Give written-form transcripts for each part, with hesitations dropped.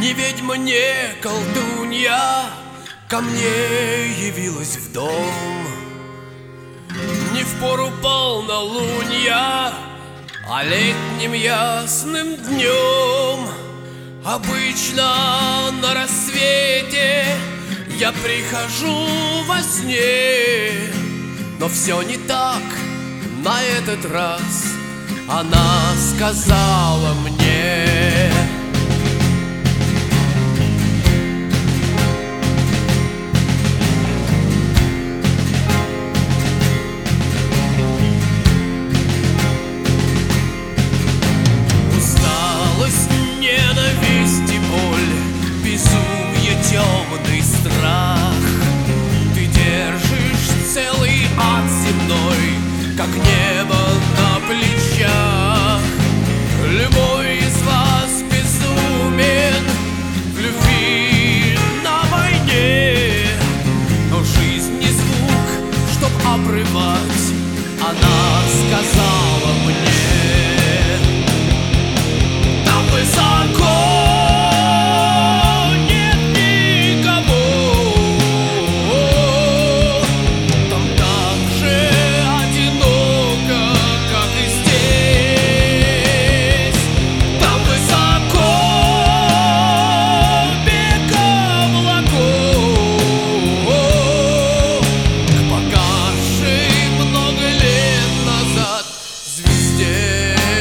Не ведьма, не колдунья ко мне явилась в дом. Не в пору полнолуния, а летним ясным днем. Обычно на рассвете я прихожу во сне, но все не так на этот раз. Она сказала мне: усталость, ненависть и боль, безумие, темный страх. Ты держишь целый ад земной, как небо на плечах. Любой из вас безумен в любви на войне, но жизнь не звук, чтоб обрывать. Она сказала мне: там высоко нет никого, там так же одиноко, как и здесь. Там высоко бег облаков к погасшей много лет назад звезде.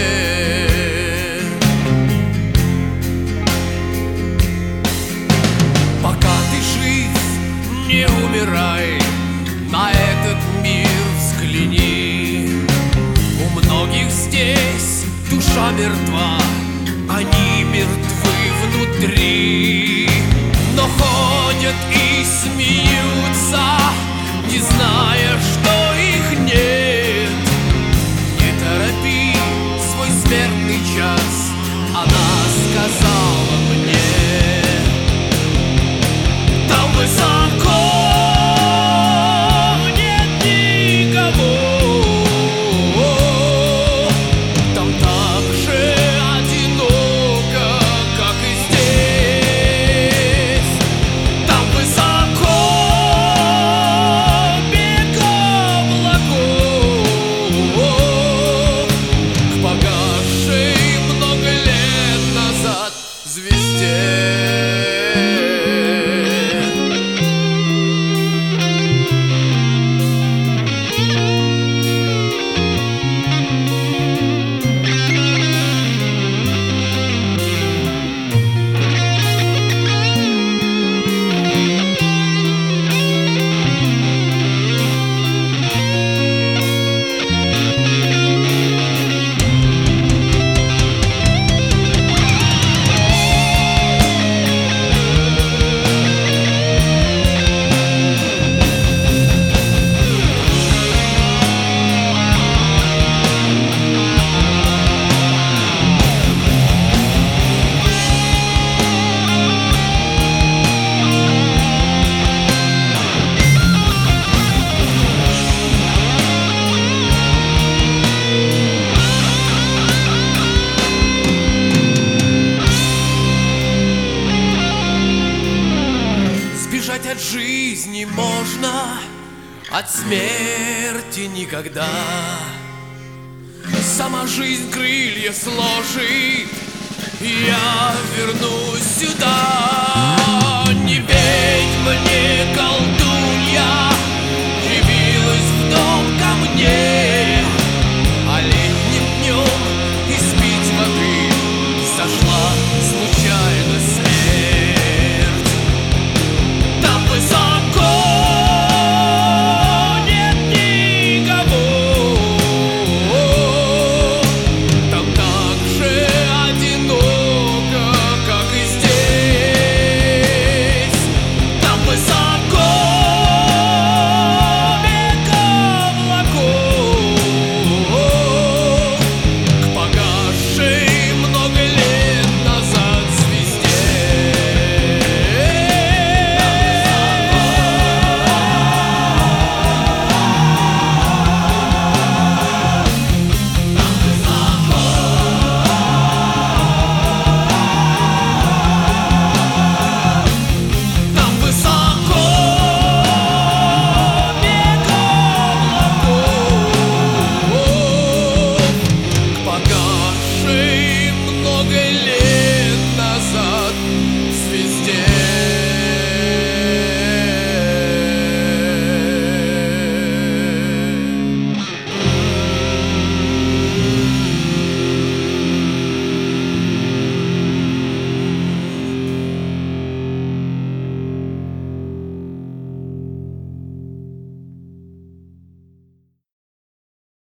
Пока ты жив, не умирай, на этот мир взгляни. У многих здесь душа мертва, они мертвы внутри, но ходят и смеются, не зная, что их нет. Не торопи свой смертный час, она сказала мне: там высоко нет никого, там так же одиноко, как и здесь. Там высоко бег облаков к погасшей много лет назад звезде. Сбежать от жизни можно, от смерти никогда. Сама жизнь крылья сложит, и я вернусь